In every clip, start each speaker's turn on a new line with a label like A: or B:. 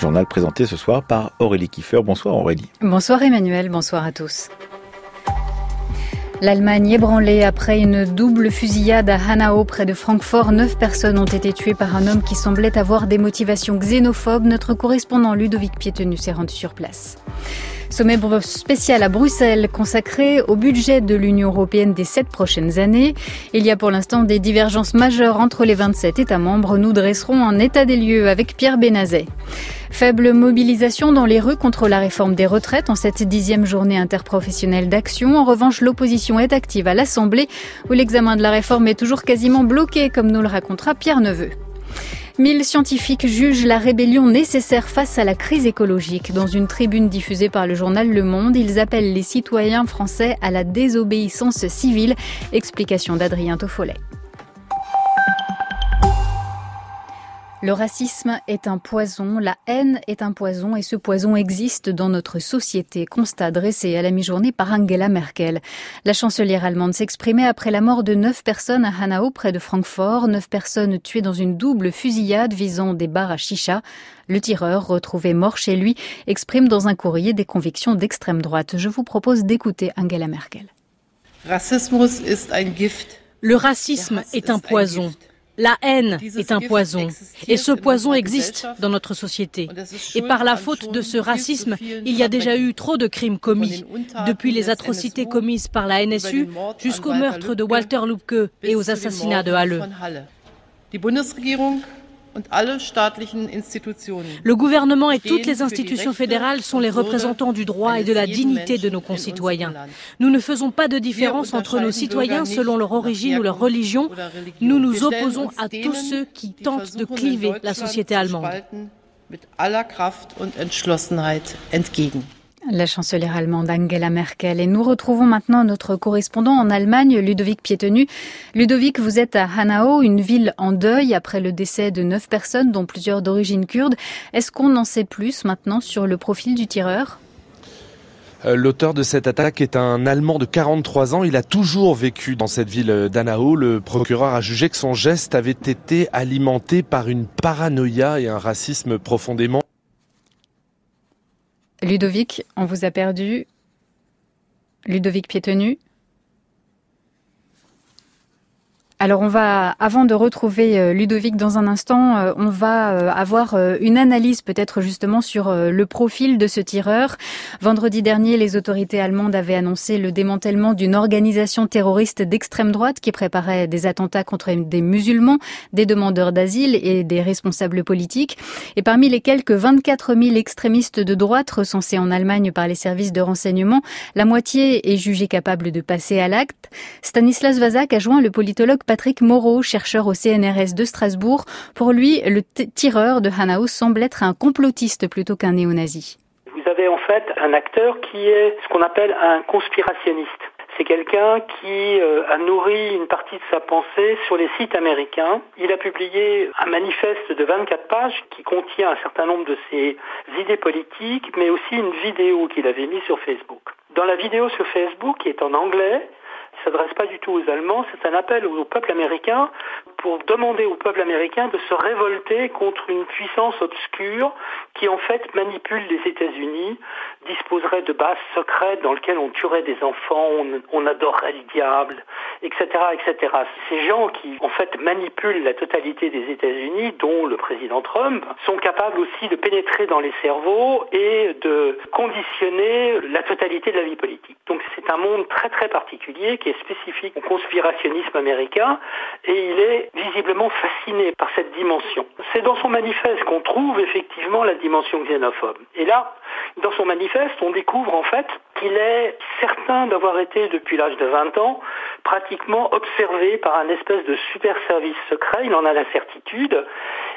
A: Journal présenté ce soir par Aurélie Kiefer. Bonsoir Aurélie.
B: Bonsoir Emmanuel, bonsoir à tous. L'Allemagne ébranlée après une double fusillade à Hanau près de Francfort. 9 personnes ont été tuées par un homme qui semblait avoir des motivations xénophobes. Notre correspondant Ludovic Piétenu s'est rendu sur place. Sommet spécial à Bruxelles consacré au budget de l'Union européenne des 7 prochaines années. Il y a pour l'instant des divergences majeures entre les 27 États membres. Nous dresserons un état des lieux avec Pierre Benazet. Faible mobilisation dans les rues contre la réforme des retraites en cette 10e journée interprofessionnelle d'action. En revanche, l'opposition est active à l'Assemblée où l'examen de la réforme est toujours quasiment bloqué, comme nous le racontera Pierre Neveu. 1000 scientifiques jugent la rébellion nécessaire face à la crise écologique. Dans une tribune diffusée par le journal Le Monde, ils appellent les citoyens français à la désobéissance civile. Explication d'Adrien Toffollet. Le racisme est un poison, la haine est un poison et ce poison existe dans notre société. Constat dressé à la mi-journée par Angela Merkel. La chancelière allemande s'exprimait après la mort de 9 personnes à Hanau près de Francfort. 9 personnes tuées dans une double fusillade visant des bars à chicha. Le tireur, retrouvé mort chez lui, exprime dans un courrier des convictions d'extrême droite. Je vous propose d'écouter Angela Merkel.
C: Le racisme est un poison. La haine est un poison et ce poison existe dans notre société. Et par la faute de ce racisme, il y a déjà eu trop de crimes commis, depuis les atrocités commises par la NSU jusqu'au meurtre de Walter Lübcke et aux assassinats de Halle. Le gouvernement et toutes les institutions fédérales sont les représentants du droit et de la dignité de nos concitoyens. Nous ne faisons pas de différence entre nos citoyens selon leur origine ou leur religion. Nous nous opposons à tous ceux qui tentent de cliver la société allemande.
B: La chancelière allemande Angela Merkel. Et nous retrouvons maintenant notre correspondant en Allemagne, Ludovic Piétenu. Ludovic, vous êtes à Hanau, une ville en deuil après le décès de 9 personnes, dont plusieurs d'origine kurde. Est-ce qu'on en sait plus maintenant sur le profil du tireur ?
D: L'auteur de cette attaque est un Allemand de 43 ans. Il a toujours vécu dans cette ville d'Hanau. Le procureur a jugé que son geste avait été alimenté par une paranoïa et un racisme profondément.
B: Ludovic, on vous a perdu. Ludovic Piétenu. Alors avant de retrouver Ludovic dans un instant, on va avoir une analyse peut-être justement sur le profil de ce tireur. Vendredi dernier, les autorités allemandes avaient annoncé le démantèlement d'une organisation terroriste d'extrême droite qui préparait des attentats contre des musulmans, des demandeurs d'asile et des responsables politiques. Et parmi les quelques 24 000 extrémistes de droite recensés en Allemagne par les services de renseignement, la moitié est jugée capable de passer à l'acte. Stanislas Vazak a joint le politologue Patrick Moreau, chercheur au CNRS de Strasbourg. Pour lui, le tireur de Hanau semble être un complotiste plutôt qu'un néo-nazi.
E: Vous avez en fait un acteur qui est ce qu'on appelle un conspirationniste. C'est quelqu'un qui a nourri une partie de sa pensée sur les sites américains. Il a publié un manifeste de 24 pages qui contient un certain nombre de ses idées politiques, mais aussi une vidéo qu'il avait mise sur Facebook. Dans la vidéo sur Facebook, qui est en anglais, il ne s'adresse pas du tout aux Allemands, c'est un appel au peuple américain pour demander au peuple américain de se révolter contre une puissance obscure qui en fait manipule les États-Unis, disposerait de bases secrètes dans lesquelles on tuerait des enfants, on adorerait le diable, etc., etc. Ces gens qui en fait manipulent la totalité des États-Unis, dont le président Trump, sont capables aussi de pénétrer dans les cerveaux et de conditionner la totalité de la vie politique. Donc c'est un monde très très particulier qui est spécifique au conspirationnisme américain et il est visiblement fasciné par cette dimension. C'est dans son manifeste qu'on trouve effectivement la dimension xénophobe. Et là, dans son manifeste, on découvre en fait qu'il est certain d'avoir été depuis l'âge de 20 ans pratiquement observé par un espèce de super service secret, il en a la certitude.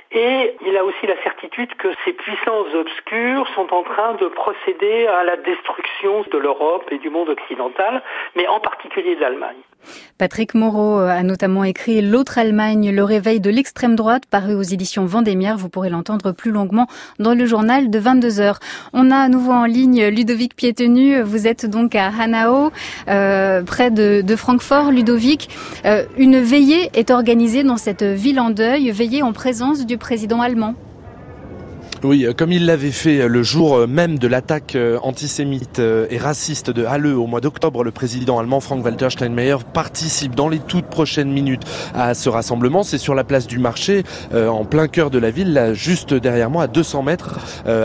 E: Et il a aussi la certitude que ces puissances obscures sont en train de procéder à la destruction de l'Europe et du monde occidental, mais en particulier de l'Allemagne.
B: Patrick Moreau a notamment écrit « L'autre Allemagne, le réveil de l'extrême droite » paru aux éditions Vendémiaire. Vous pourrez l'entendre plus longuement dans le journal de 22h. On a à nouveau en ligne Ludovic Piétenu. Vous êtes donc à Hanau, près de Francfort. Ludovic, une veillée est organisée dans cette ville en deuil, veillée en présence du président allemand.
D: Oui, comme il l'avait fait le jour même de l'attaque antisémite et raciste de Halle au mois d'octobre, le président allemand Frank-Walter Steinmeier participe dans les toutes prochaines minutes à ce rassemblement. C'est sur la place du marché, en plein cœur de la ville, là, juste derrière moi, à 200 mètres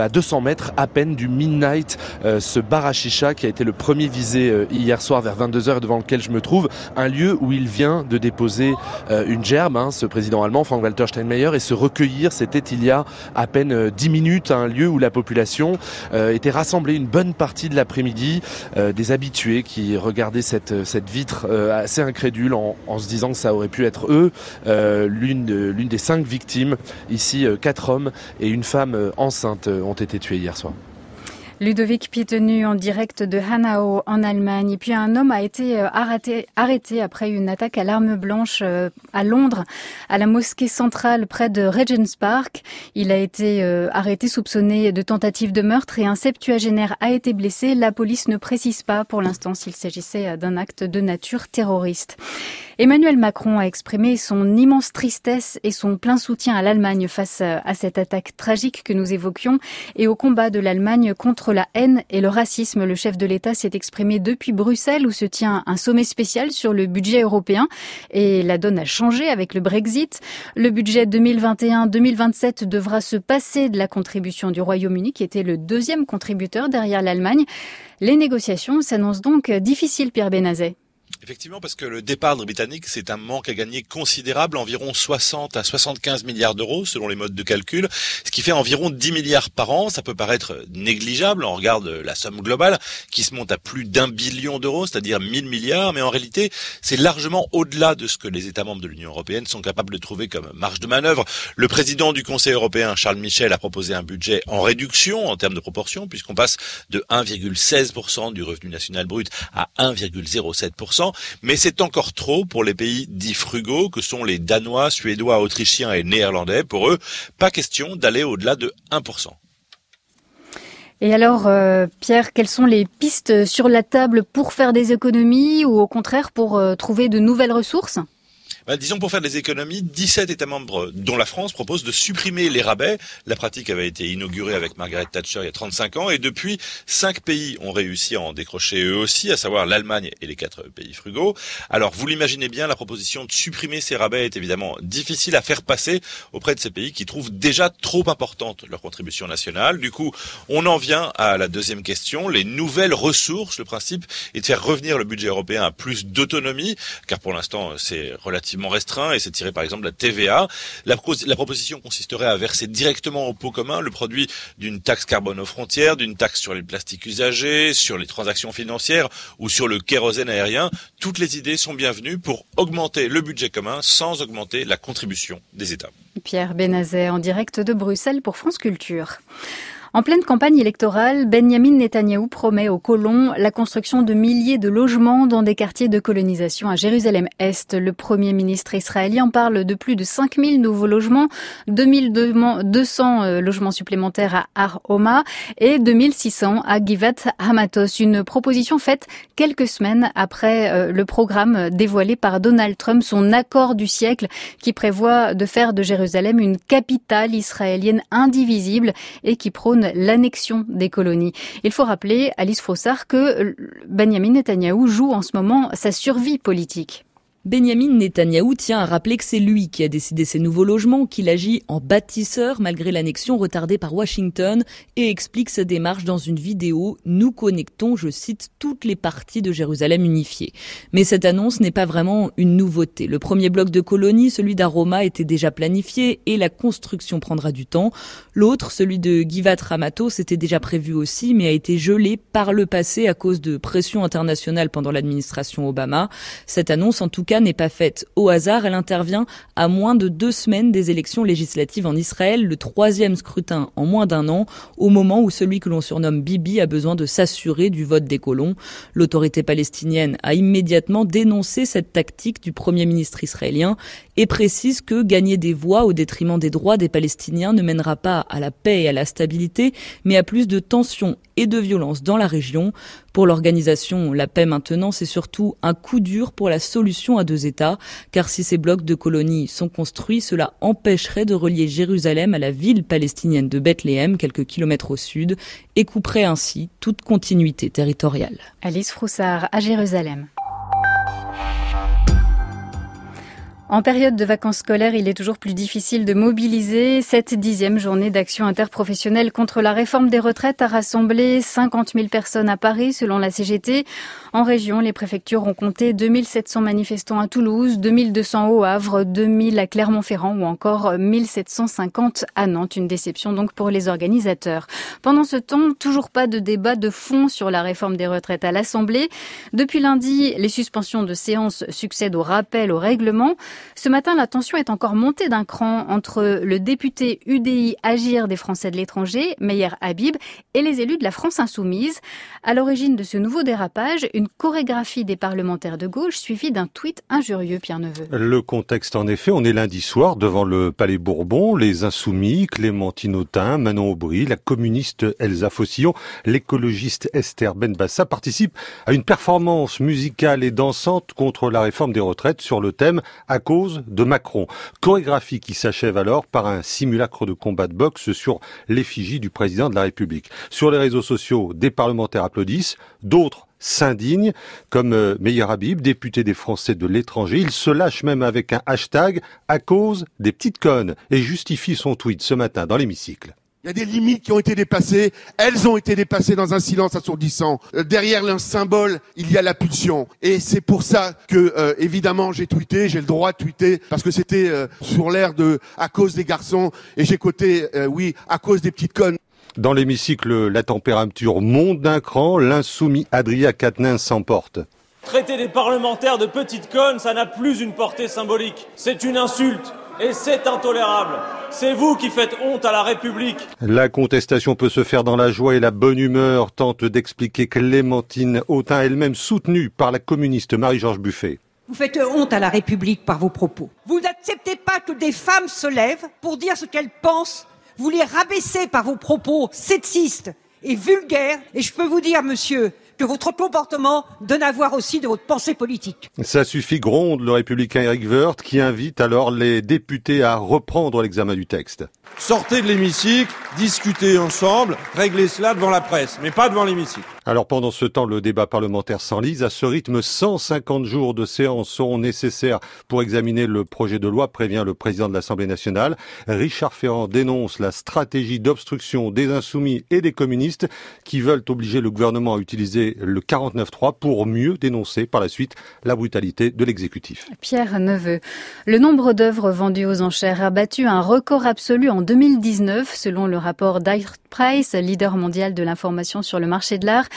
D: à peine du Midnight, ce bar à chicha qui a été le premier visé hier soir vers 22h devant lequel je me trouve, un lieu où il vient de déposer une gerbe, ce président allemand Frank-Walter Steinmeier, et se recueillir, c'était il y a à peine 10 minutes, un lieu où la population était rassemblée une bonne partie de l'après-midi, des habitués qui regardaient cette vitre assez incrédule en se disant que ça aurait pu être eux, l'une des 5 victimes. Ici, 4 hommes et une femme enceinte ont été tués hier soir.
B: Ludovic Pietenu en direct de Hanau en Allemagne. Et puis un homme a été arrêté après une attaque à l'arme blanche à Londres, à la mosquée centrale près de Regent's Park. Il a été arrêté soupçonné de tentative de meurtre et un septuagénaire a été blessé. La police ne précise pas pour l'instant s'il s'agissait d'un acte de nature terroriste. Emmanuel Macron a exprimé son immense tristesse et son plein soutien à l'Allemagne face à cette attaque tragique que nous évoquions et au combat de l'Allemagne contre la haine et le racisme. Le chef de l'État s'est exprimé depuis Bruxelles où se tient un sommet spécial sur le budget européen et la donne a changé avec le Brexit. Le budget 2021-2027 devra se passer de la contribution du Royaume-Uni qui était le 2e contributeur derrière l'Allemagne. Les négociations s'annoncent donc difficiles, Pierre Benazet.
F: Effectivement, parce que le départ britannique, c'est un manque à gagner considérable, environ 60 à 75 milliards d'euros selon les modes de calcul, ce qui fait environ 10 milliards par an. Ça peut paraître négligeable, on regarde la somme globale qui se monte à plus d'1 billion d'euros, c'est-à-dire 1000 milliards, mais en réalité, c'est largement au-delà de ce que les États membres de l'Union européenne sont capables de trouver comme marge de manœuvre. Le président du Conseil européen, Charles Michel, a proposé un budget en réduction en termes de proportion, puisqu'on passe de 1,16% du revenu national brut à 1,07%. Mais c'est encore trop pour les pays dits frugaux que sont les Danois, Suédois, Autrichiens et Néerlandais. Pour eux, pas question d'aller au-delà de 1%.
B: Et alors, Pierre, quelles sont les pistes sur la table pour faire des économies ou au contraire pour trouver de nouvelles ressources ?
F: Disons pour faire des économies, 17 États membres, dont la France, proposent de supprimer les rabais. La pratique avait été inaugurée avec Margaret Thatcher il y a 35 ans et depuis, 5 pays ont réussi à en décrocher eux aussi, à savoir l'Allemagne et les 4 pays frugaux. Alors, vous l'imaginez bien, la proposition de supprimer ces rabais est évidemment difficile à faire passer auprès de ces pays qui trouvent déjà trop importante leur contribution nationale. Du coup, on en vient à la deuxième question, les nouvelles ressources. Le principe est de faire revenir le budget européen à plus d'autonomie, car pour l'instant, c'est relativement restreint et c'est tiré par exemple la TVA. La proposition consisterait à verser directement au pot commun le produit d'une taxe carbone aux frontières, d'une taxe sur les plastiques usagés, sur les transactions financières ou sur le kérosène aérien. Toutes les idées sont bienvenues pour augmenter le budget commun sans augmenter la contribution des États.
B: Pierre Benazet en direct de Bruxelles pour France Culture. En pleine campagne électorale, Benyamin Netanyahou promet aux colons la construction de milliers de logements dans des quartiers de colonisation à Jérusalem-Est. Le Premier ministre israélien parle de plus de 5000 nouveaux logements, 2200 logements supplémentaires à Har Homa et 2600 à Givat Hamatos. Une proposition faite quelques semaines après le programme dévoilé par Donald Trump, son accord du siècle qui prévoit de faire de Jérusalem une capitale israélienne indivisible et qui prône l'annexion des colonies. Il faut rappeler, Alice Frossard, que Benyamin Netanyahou joue en ce moment sa survie politique.
G: Benyamin Netanyahou tient à rappeler que c'est lui qui a décidé ces nouveaux logements, qu'il agit en bâtisseur malgré l'annexion retardée par Washington et explique sa démarche dans une vidéo « Nous connectons, je cite, toutes les parties de Jérusalem unifiées ». Mais cette annonce n'est pas vraiment une nouveauté. Le premier bloc de colonies, celui d'Har Homa, était déjà planifié et la construction prendra du temps. L'autre, celui de Givat Hamatos, était déjà prévu aussi mais a été gelé par le passé à cause de pressions internationales pendant l'administration Obama. Cette annonce, en tout cas, n'est pas faite au hasard. Elle intervient à moins de 2 semaines des élections législatives en Israël, le 3e scrutin en moins d'1 an, au moment où celui que l'on surnomme Bibi a besoin de s'assurer du vote des colons. L'autorité palestinienne a immédiatement dénoncé cette tactique du Premier ministre israélien et précise que gagner des voix au détriment des droits des Palestiniens ne mènera pas à la paix et à la stabilité, mais à plus de tensions et de violence dans la région. Pour l'organisation, la paix maintenant, c'est surtout un coup dur pour la solution à 2 États, car si ces blocs de colonies sont construits, cela empêcherait de relier Jérusalem à la ville palestinienne de Bethléem, quelques kilomètres au sud, et couperait ainsi toute continuité territoriale.
B: Alice Froussard à Jérusalem. En période de vacances scolaires, il est toujours plus difficile de mobiliser. Cette 10e journée d'action interprofessionnelle contre la réforme des retraites a rassemblé 50 000 personnes à Paris, selon la CGT. En région, les préfectures ont compté 2700 manifestants à Toulouse, 2200 au Havre, 2000 à Clermont-Ferrand ou encore 1750 à Nantes. Une déception donc pour les organisateurs. Pendant ce temps, toujours pas de débat de fond sur la réforme des retraites à l'Assemblée. Depuis lundi, les suspensions de séance succèdent au rappel au règlement. Ce matin, la tension est encore montée d'un cran entre le député UDI Agir des Français de l'étranger, Meyer Habib, et les élus de la France Insoumise. À l'origine de ce nouveau dérapage, une chorégraphie des parlementaires de gauche suivie d'un tweet injurieux, Pierre Neveu.
H: Le contexte, en effet, on est lundi soir devant le Palais Bourbon. Les Insoumis, Clémentine Autain, Manon Aubry, la communiste Elsa Fossillon, l'écologiste Esther Benbassa participent à une performance musicale et dansante contre la réforme des retraites sur le thème « À cause de Macron ». Chorégraphie qui s'achève alors par un simulacre de combat de boxe sur l'effigie du président de la République. Sur les réseaux sociaux, des parlementaires applaudissent, d'autres s'indignent, comme Meyer Habib, député des Français de l'étranger. Il se lâche même avec un hashtag « à cause des petites connes » et justifie son tweet ce matin dans l'hémicycle.
I: Il y a des limites qui ont été dépassées. Elles ont été dépassées dans un silence assourdissant. Derrière le symbole, il y a la pulsion. Et c'est pour ça que, évidemment, j'ai tweeté. J'ai le droit de tweeter parce que c'était sur l'air de « à cause des garçons ». Et j'ai coté, oui, « à cause des petites connes ».
H: Dans l'hémicycle, la température monte d'un cran. L'insoumis Adrien Quatennens s'emporte.
J: Traiter des parlementaires de petites connes, ça n'a plus une portée symbolique. C'est une insulte. Et c'est intolérable. C'est vous qui faites honte à la République.
H: La contestation peut se faire dans la joie et la bonne humeur, tente d'expliquer Clémentine Autain, elle-même soutenue par la communiste Marie-Georges Buffet.
K: Vous faites honte à la République par vos propos. Vous n'acceptez pas que des femmes se lèvent pour dire ce qu'elles pensent. Vous les rabaissez par vos propos sexistes et vulgaires. Et je peux vous dire, monsieur, que votre comportement donne à voir aussi de votre pensée politique.
H: Ça suffit, gronde le républicain Éric Woerth, qui invite alors les députés à reprendre l'examen du texte.
L: Sortez de l'hémicycle, discutez ensemble, réglez cela devant la presse, mais pas devant l'hémicycle.
H: Alors pendant ce temps, le débat parlementaire s'enlise. À ce rythme, 150 jours de séance seront nécessaires pour examiner le projet de loi, prévient le président de l'Assemblée nationale. Richard Ferrand dénonce la stratégie d'obstruction des Insoumis et des communistes qui veulent obliger le gouvernement à utiliser le 49.3 pour mieux dénoncer par la suite la brutalité de l'exécutif.
B: Pierre Neveu. Le nombre d'œuvres vendues aux enchères a battu un record absolu en 2019, selon le rapport d'Art Price, leader mondial de l'information sur le marché de l'art.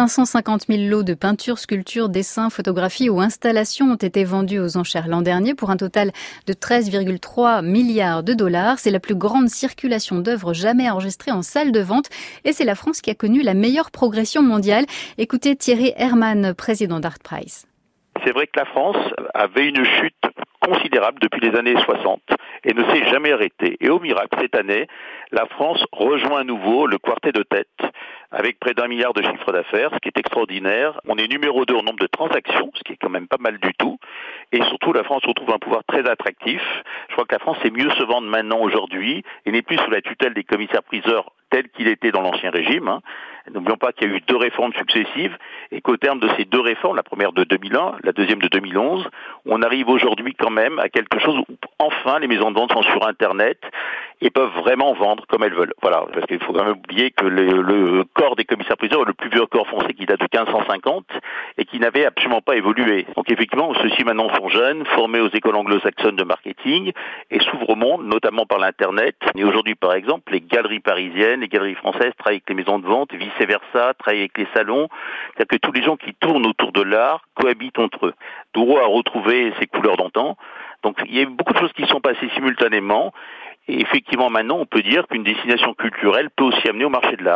B: 550 000 lots de peintures, sculptures, dessins, photographies ou installations ont été vendus aux enchères l'an dernier pour un total de 13,3 milliards de dollars. C'est la plus grande circulation d'œuvres jamais enregistrée en salle de vente et c'est la France qui a connu la meilleure progression mondiale. Écoutez Thierry Herman, président d'Art Price.
M: C'est vrai que la France avait une chute considérable depuis les années 60 et ne s'est jamais arrêtée. Et au miracle, cette année, la France rejoint à nouveau le quartet de tête avec près d'1 milliard de chiffre d'affaires, ce qui est extraordinaire. On est numéro 2 en nombre de transactions, ce qui est quand même pas mal du tout. Et surtout, la France retrouve un pouvoir très attractif. Je crois que la France sait mieux se vendre maintenant aujourd'hui et n'est plus sous la tutelle des commissaires-priseurs tel qu'il était dans l'Ancien Régime. N'oublions pas qu'il y a eu 2 réformes successives et qu'au terme de ces 2 réformes, la première de 2001, la deuxième de 2011, on arrive aujourd'hui quand même à quelque chose où enfin les maisons de vente sont sur Internet et peuvent vraiment vendre comme elles veulent. Voilà, parce qu'il faut quand même oublier que le corps des commissaires-priseurs est le plus vieux corps français qui date de 1550 et qui n'avait absolument pas évolué. Donc effectivement, ceux-ci maintenant sont jeunes, formés aux écoles anglo-saxonnes de marketing et s'ouvrent au monde, notamment par l'Internet. Et aujourd'hui, par exemple, les galeries parisiennes, les galeries françaises travaillent avec les maisons de vente, vice-versa, travaillent avec les salons. C'est-à-dire que tous les gens qui tournent autour de l'art cohabitent entre eux. Douro a retrouvé ses couleurs d'antan. Donc il y a beaucoup de choses qui sont passées simultanément. Et effectivement, maintenant, on peut dire qu'une destination culturelle peut aussi amener au marché de l'art.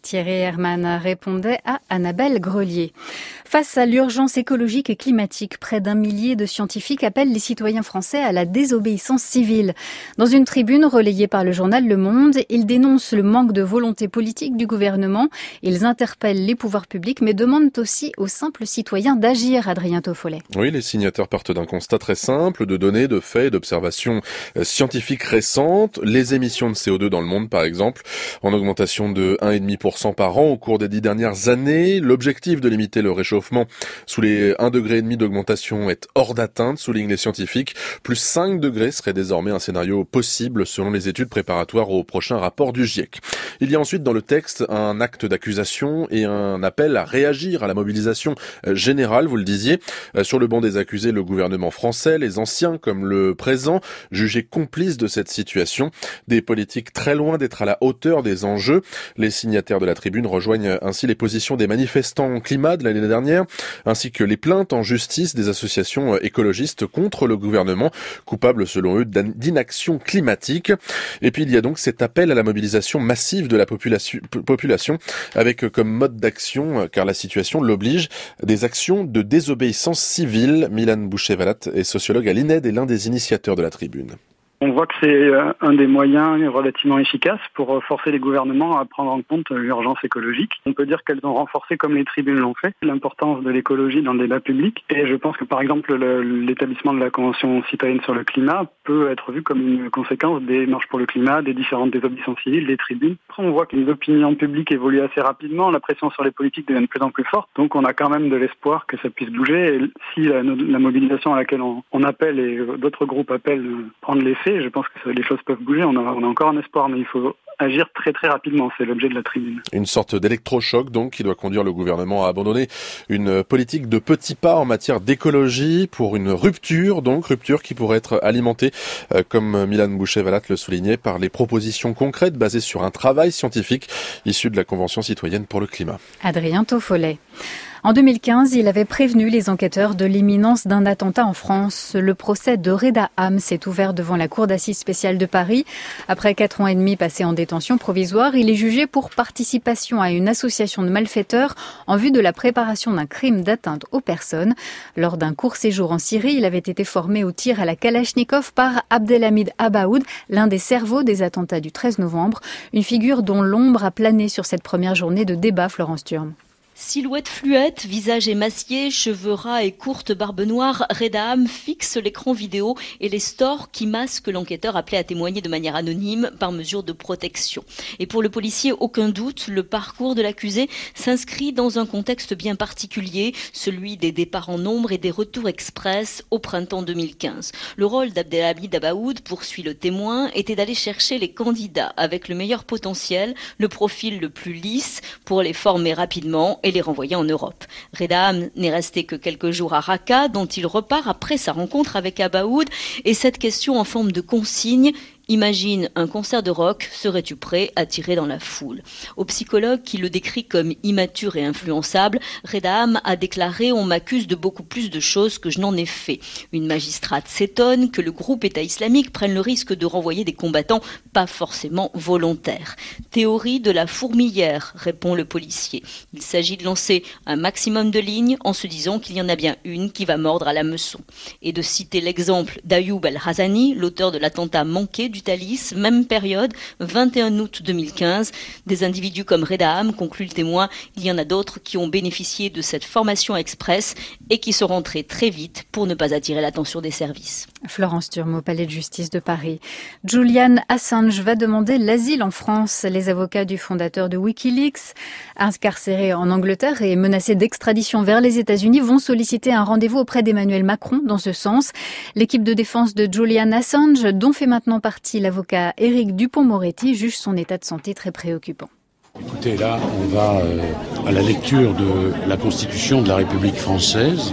B: Thierry Herman répondait à Annabelle Grelier. Face à l'urgence écologique et climatique, près d'1 millier de scientifiques appellent les citoyens français à la désobéissance civile. Dans une tribune relayée par le journal Le Monde, ils dénoncent le manque de volonté politique du gouvernement. Ils interpellent les pouvoirs publics, mais demandent aussi aux simples citoyens d'agir, Adrien Toffollet.
N: Oui, les signataires partent d'un constat très simple, de données, de faits, d'observations scientifiques récentes. Les émissions de CO2 dans le monde, par exemple, en augmentation de 1,5% par an au cours des 10 dernières années. L'objectif de limiter le réchauffement sous les 1,5 degré d'augmentation est hors d'atteinte, soulignent les scientifiques. Plus 5 degrés serait désormais un scénario possible selon les études préparatoires au prochain rapport du GIEC. Il y a ensuite dans le texte un acte d'accusation et un appel à réagir à la mobilisation générale, vous le disiez. Sur le banc des accusés, le gouvernement français, les anciens comme le présent, jugés complices de cette situation. Des politiques très loin d'être à la hauteur des enjeux. Les signataires de la tribune rejoignent ainsi les positions des manifestants climat de l'année dernière, ainsi que les plaintes en justice des associations écologistes contre le gouvernement, coupable selon eux d'inaction climatique. Et puis il y a donc cet appel à la mobilisation massive de la population avec comme mode d'action, car la situation l'oblige, des actions de désobéissance civile. Milan Boucher-Valat est sociologue à l'INED et l'un des initiateurs de la tribune.
O: On voit que c'est un des moyens relativement efficaces pour forcer les gouvernements à prendre en compte l'urgence écologique. On peut dire qu'elles ont renforcé, comme les tribunes l'ont fait, l'importance de l'écologie dans le débat public. Et je pense que par exemple l'établissement de la Convention citoyenne sur le climat peut être vu comme une conséquence des marches pour le climat, des différentes désobéissances civiles, des tribunes. Après, on voit que les opinions publiques évoluent assez rapidement, la pression sur les politiques devient de plus en plus forte. Donc on a quand même de l'espoir que ça puisse bouger. Et si la mobilisation à laquelle on appelle et d'autres groupes appellent prendre l'effet, je pense que les choses peuvent bouger. On a encore un espoir, mais il faut agir très très rapidement. C'est l'objet de la tribune.
N: Une sorte d'électrochoc donc qui doit conduire le gouvernement à abandonner une politique de petits pas en matière d'écologie pour une rupture qui pourrait être alimentée, comme Milan Boucher-Valat le soulignait, par les propositions concrètes basées sur un travail scientifique issu de la Convention citoyenne pour le climat.
B: Adrien Toffollet. En 2015, il avait prévenu les enquêteurs de l'imminence d'un attentat en France. Le procès de Reda Am s'est ouvert devant la Cour d'assises spéciale de Paris. Après 4 ans et demi passés en détention provisoire, il est jugé pour participation à une association de malfaiteurs en vue de la préparation d'un crime d'atteinte aux personnes. Lors d'un court séjour en Syrie, il avait été formé au tir à la Kalachnikov par Abdelhamid Abaoud, l'un des cerveaux des attentats du 13 novembre. Une figure dont l'ombre a plané sur cette première journée de débat, Florence Turme.
G: Silhouette fluette, visage émacié, cheveux ras et courte barbe noire, Reda Am fixe l'écran vidéo et les stores qui masquent l'enquêteur appelé à témoigner de manière anonyme par mesure de protection. Et pour le policier, aucun doute, le parcours de l'accusé s'inscrit dans un contexte bien particulier, celui des départs en nombre et des retours express au printemps 2015. Le rôle d'Abdelhamid Abaoud, poursuit le témoin, était d'aller chercher les candidats avec le meilleur potentiel, le profil le plus lisse pour les former rapidement et les renvoyer en Europe. Reda Am n'est resté que quelques jours à Raqqa, dont il repart après sa rencontre avec Abaoud, et cette question en forme de consigne: imagine un concert de rock, serais-tu prêt à tirer dans la foule? Au psychologue qui le décrit comme immature et influençable, Reda Am a déclaré: on m'accuse de beaucoup plus de choses que je n'en ai fait. Une magistrate s'étonne que le groupe État islamique prenne le risque de renvoyer des combattants pas forcément volontaires. Théorie de la fourmilière, répond le policier. Il s'agit de lancer un maximum de lignes en se disant qu'il y en a bien une qui va mordre à la meçon. Et de citer l'exemple d'Ayoub Al-Hazani, l'auteur de l'attentat manqué du Thalys, même période, 21 août 2015. Des individus comme Reda Am, conclut le témoin, il y en a d'autres qui ont bénéficié de cette formation express et qui sont rentrés très vite pour ne pas attirer l'attention des services.
B: Florence Turme au Palais de Justice de Paris. Julian Assange va demander l'asile en France. Les avocats du fondateur de Wikileaks, incarcéré en Angleterre et menacé d'extradition vers les États-Unis, vont solliciter un rendez-vous auprès d'Emmanuel Macron dans ce sens. L'équipe de défense de Julian Assange, dont fait maintenant partie l'avocat Éric Dupond-Moretti, juge son état de santé très préoccupant.
P: Écoutez, là, on va à la lecture de la Constitution de la République française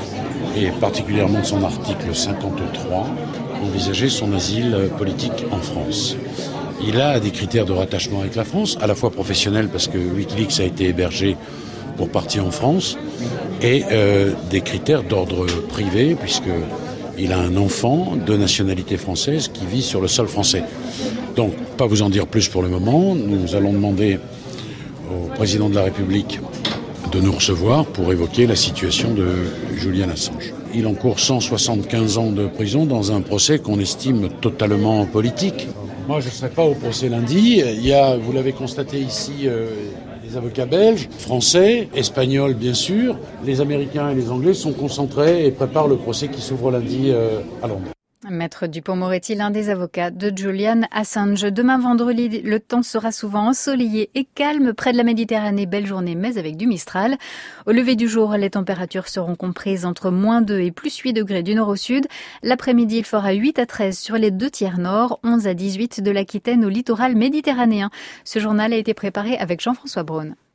P: et particulièrement de son article 53, envisager son asile politique en France. Il a des critères de rattachement avec la France, à la fois professionnels parce que Wikileaks a été hébergé pour partir en France, et des critères d'ordre privé puisqu'il a un enfant de nationalité française qui vit sur le sol français. Donc, pas vous en dire plus pour le moment. Nous allons demander au président de la République de nous recevoir pour évoquer la situation de Julian Assange. Il encourt 175 ans de prison dans un procès qu'on estime totalement politique. Moi, je ne serai pas au procès lundi. Il y a, vous l'avez constaté ici, les avocats belges, français, espagnols bien sûr. Les Américains et les Anglais sont concentrés et préparent le procès qui s'ouvre lundi à Londres.
B: Maître Dupond-Moretti, l'un des avocats de Julian Assange. Demain vendredi, le temps sera souvent ensoleillé et calme près de la Méditerranée. Belle journée, mais avec du Mistral. Au lever du jour, les températures seront comprises entre -2 et +8 degrés du nord au sud. L'après-midi, il fera 8 à 13 sur les 2 tiers nord, 11 à 18 de l'Aquitaine au littoral méditerranéen. Ce journal a été préparé avec Jean-François Braun.